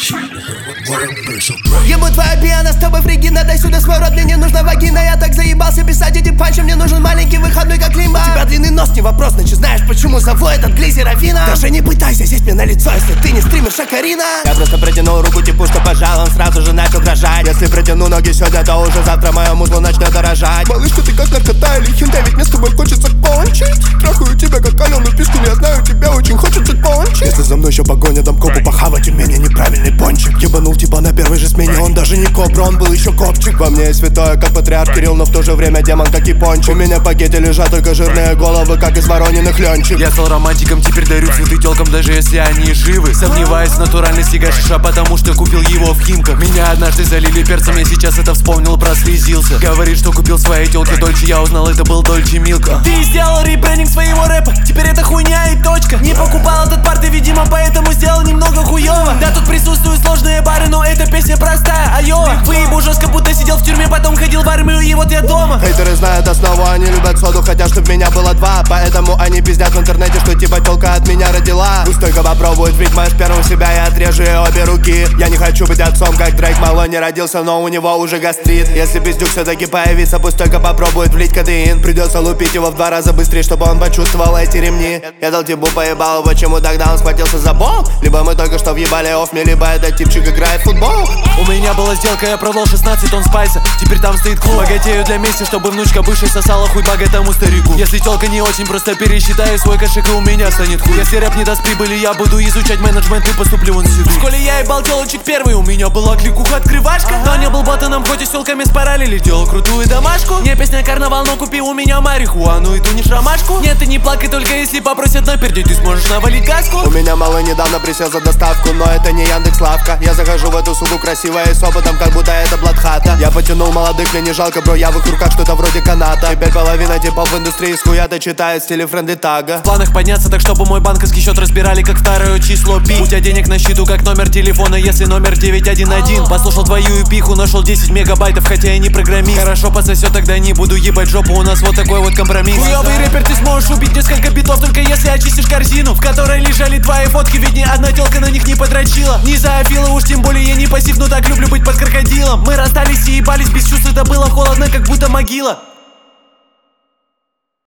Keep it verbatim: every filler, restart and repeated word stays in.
Ему твоя пьяна, с тобой фриги, надай сюда свой рот, мне не нужна вагина. Я так заебался писать эти панчи, мне нужен маленький выходной, как лимба. У тебя длинный нос, не вопрос, значит знаешь, почему зову этот глизер Афина. Даже не пытайся сесть мне на лицо, если ты не стримерша Карина. Я просто протянул руку типу, что пожал, он сразу же начал дрожать. Если протяну ноги сегодня, то уже завтра мое музло начнет дорожать. Малышка, ты как наркота или хинта, ведь мне с тобой хочется кончить. Трахаю тебя как Алену Пискин, я знаю, тебя очень хочется кончить. Если за мной еще погоня, дам копу похавать, у меня неправильный пончик. Ебанул типа на первой же смене, он даже не кобра, он был еще копчик. Во мне святое, как патриарх Кирилл, но в то же время демон, как и пончик. У меня в пакете лежат только жирные головы, как из вороненных ленчик. Я стал романтиком, теперь дарю цветы телкам, даже если они живы. Сомневаюсь в натуральности гашиша, потому что купил его в Химках. Меня однажды залили перцем, я сейчас это вспомнил, прослезился. Говорит, что купил своей телке Дольче, я узнал, это был Дольче Милка. Ты сделал ребрендинг своего рэпа, теперь это хуйня и точка. Не покупал этот парт, и, видимо, поэтому сделал немного хуёво. Да, тут присутствуют сложные бары, но эта песня простая, айова. Выебу жестко, будто сидел в тюрьме, потом ходил в армию, и вот я дома. Хейтеры знают основу, они любят соду, хотят, чтоб меня было два. Поэтому они пиздят в интернете, что типа телка от меня родила. Пусть только попробует, ведь моя сперма в себя, я отрежу ей обе руки. Я не хочу быть отцом, как Дрейк, мало не родился, но у него уже гастрит. Если пиздюк все-таки появится, пусть только попробует влить кадеин. Придется лупить его в два раза быстрее, чтобы он почувствовал эти ремни. Я дал типу поебал, почему тогда он схватился за бол? Либо мы только что въебали офми, либо этот типчик играет в футбол. У меня была сделка, я продал шестнадцать тонн спайса. Теперь там стоит клуб. Богатею для мести, чтобы внучка бывшей сосала хуй богатому старику. Если телка не очень, просто пересчитай свой кошек, и у меня станет хуй. Если рэп не даст прибыли, я буду изучать менеджмент и поступлю в институт. В школе я ебал телочек первый, у меня была кликуха открывашка. Но не был ботаном, хоть и с телками спаралили, делал крутую домашку. Не песня карнавал, но купи у меня марихуану и тунешь ромашку. Нет, ты не плакай, только если попросят напердеть, ты сможешь навалить газку. У меня малый недавно присел за доставку, но это не Яндекс.Лавка. Я захожу в эту суку красивая и с опытом, как будто это Бладхата. Я потянул молодых, мне не жалко, бро, я в их руках что-то вроде каната. Теперь половина типов в индустрии с хуя-то читает в стиле френды тага. В планах подняться так, чтобы мой банковский счет разбирали как второе число пи. У тебя денег на счету как номер телефона, если номер девять один один. Послушал твою эпиху, нашел десять мегабайтов, хотя я не программист. Хорошо пососет, тогда не буду ебать жопу, у нас вот такой вот компромисс. Хуёвый рэпер, ты сможешь убить несколько битов, только если очистишь корзину, в которой лежали твои фотки, ведь ни одна телка на них не подрочила. Не зоофила, уж тем более я не пассив, но так люблю быть под крокодилом. Мы расстались и ебались без чувств, это было холодно, как будто могила.